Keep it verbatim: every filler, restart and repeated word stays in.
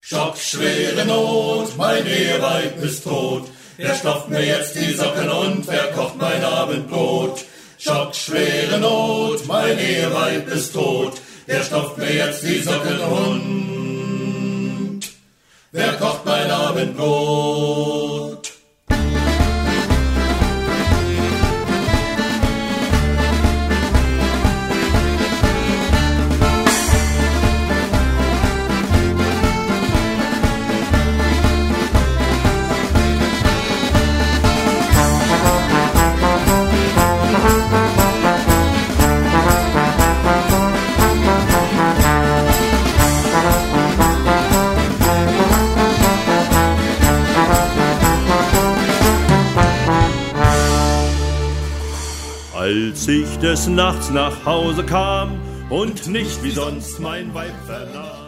Schockschwere Not, mein Eheweib ist tot. Wer stopft mir jetzt die Socken und wer kocht mein Abendbrot? Schockschwere Not, mein Eheweib ist tot. Wer stopft mir jetzt die Socken und wer kocht mein Abendbrot? Als ich des Nachts nach Hause kam und nicht wie sonst mein Weib vernahm.